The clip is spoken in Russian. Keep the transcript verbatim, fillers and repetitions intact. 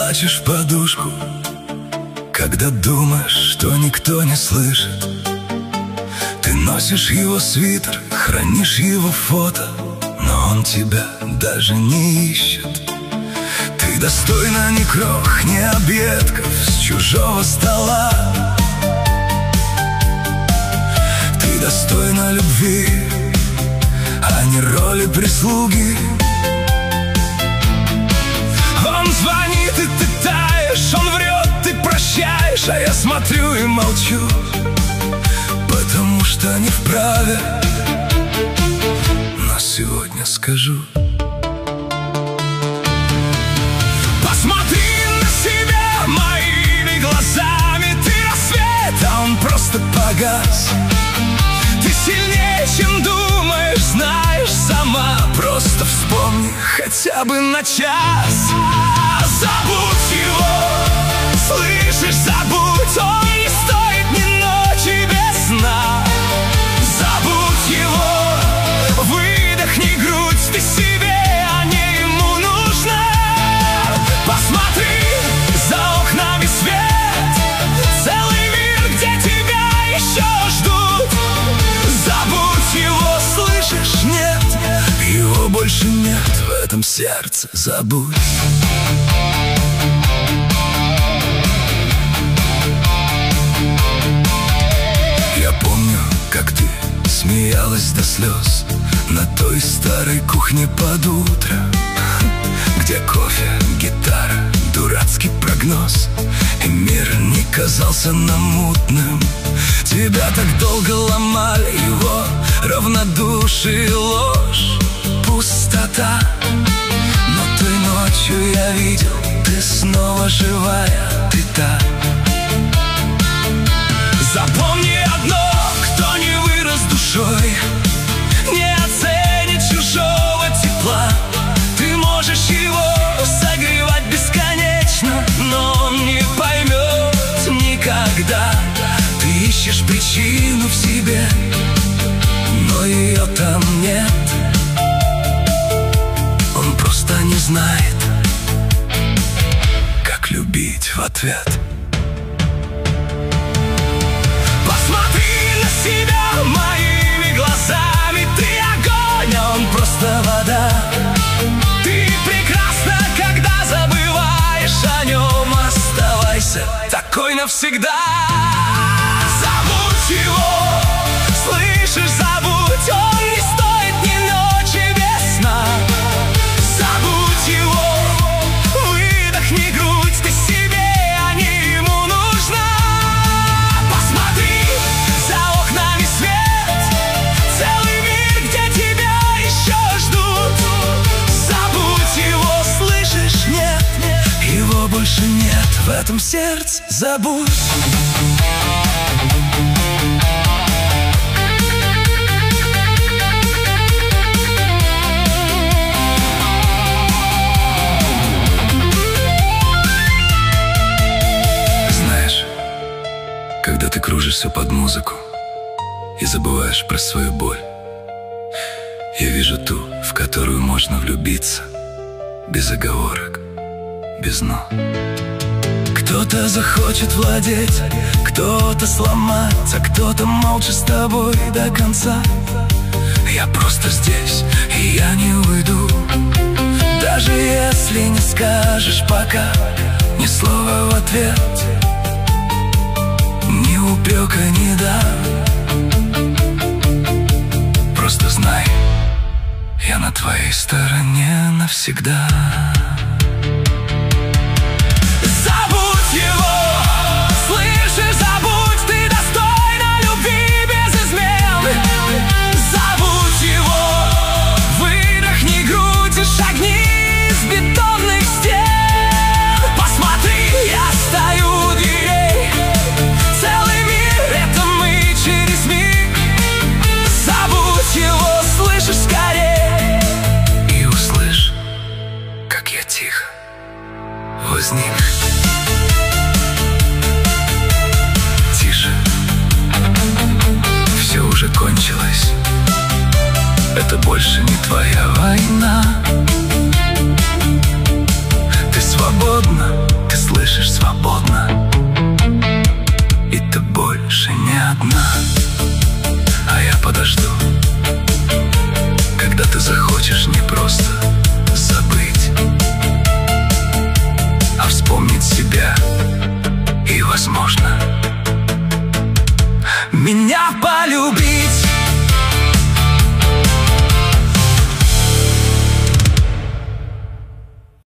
плачешь в подушку, когда думаешь, что никто не слышит. Ты носишь его свитер, хранишь его фото, но он тебя даже не ищет. Ты достойна ни крох, ни объедков с чужого стола. Ты достойна любви, а не роли прислуги. Он звонит, и ты таешь, он врет, ты прощаешь, а я смотрю и молчу, потому что не вправе. Но сегодня скажу. Посмотри на себя моими глазами. Ты рассвет, а он просто погас. Ты сильнее, чем думаешь, знаешь сама. Просто вспомни хотя бы на час. Забудь его, слышишь, забудь. Он не стоит ни ночи без сна. Забудь его, выдохни грудь. Ты себе, а не ему нужна. Посмотри, за окнами свет, целый мир, где тебя еще ждут. Забудь его, слышишь, нет, его больше нет в этом сердце. Забудь. Я помню, как ты смеялась до слез на той старой кухне под утро, где кофе, гитара, дурацкий прогноз, и мир не казался нам мутным. Тебя так долго ломали его равнодушие и ложь, пустота. Но той ночью я видел, ты снова живая, ты та. Запомни одно, кто не вырос душой, не оценит чужого тепла. Ты можешь его согревать бесконечно, но он не поймет никогда. Ты ищешь причину в себе, но ее там нет. Он просто не знает, как любить в ответ. Посмотри на себя моими глазами. Ты огонь, а он просто вода. Ты прекрасна, когда забываешь о нем. Оставайся такой навсегда. Забудь его, слышишь, забудь. Он не стоит ни ночи без сна. Забудь его, выдохни грудь. Ты себе, а не ему нужна. Посмотри, за окнами свет, целый мир, где тебя еще ждут. Забудь его, слышишь, нет, его больше нет в этом сердце. Забудь. Знаешь, когда ты кружишься под музыку и забываешь про свою боль, я вижу ту, в которую можно влюбиться без оговорок, без «но». Кто-то захочет владеть, кто-то сломать, а кто-то молча с тобой до конца. Я просто здесь, и я не уйду, даже если не скажешь пока ни слова в ответ, ни упрека не дам. Просто знай, я на твоей стороне навсегда. Забудь его, слышишь, забудь. Ты достойна любви без измен. Забудь его, выдохни грудь и шагни с бетонных стен. Посмотри, я стою у дверей, целый мир — это мы через миг. Забудь его, слышишь, скорее, и услышь, как я тихо возник. Тише, все уже кончилось. Это больше не твоя война.